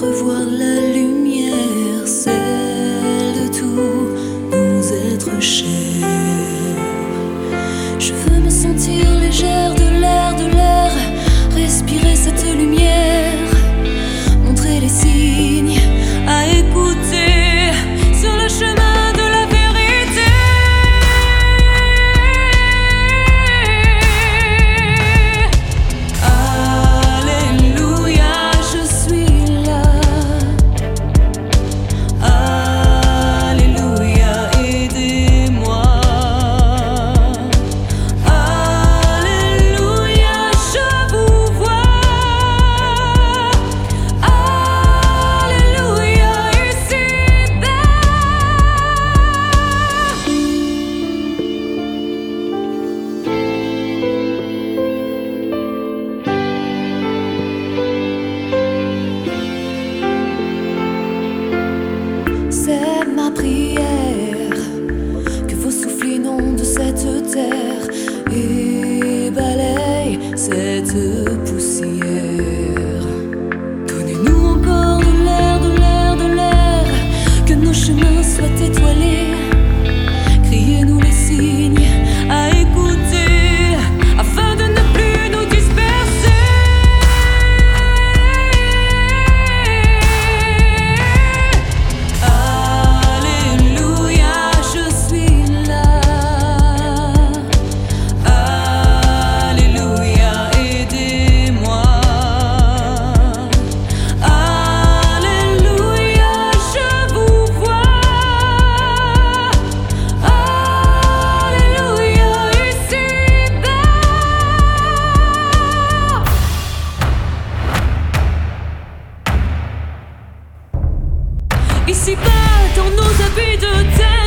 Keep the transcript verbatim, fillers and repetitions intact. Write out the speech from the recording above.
entrevoir la lumière, celle de tous nous êtres chers. Je veux me sentir légère de l'air, de l'air, respirer cette lumière, montrer les signes à écouter sur le chemin de la vérité. Alléluia, je suis là. Alléluia, aidez-moi. Alléluia, je vous vois. Alléluia, ici-bas. C'est ma prière que vos souffles inondent cette terre et balayent cette poussière. Donnez-nous encore de l'air, de l'air, de l'air, que nos chemins soient étoilés. Criez-nous les signes à écouter afin de ne plus nous disperser. Alléluia, je suis là. Alléluia, aidez-moi. Alléluia, je vous vois. Alléluia, ici-bas. Ici-bas, dans nos habits de terre.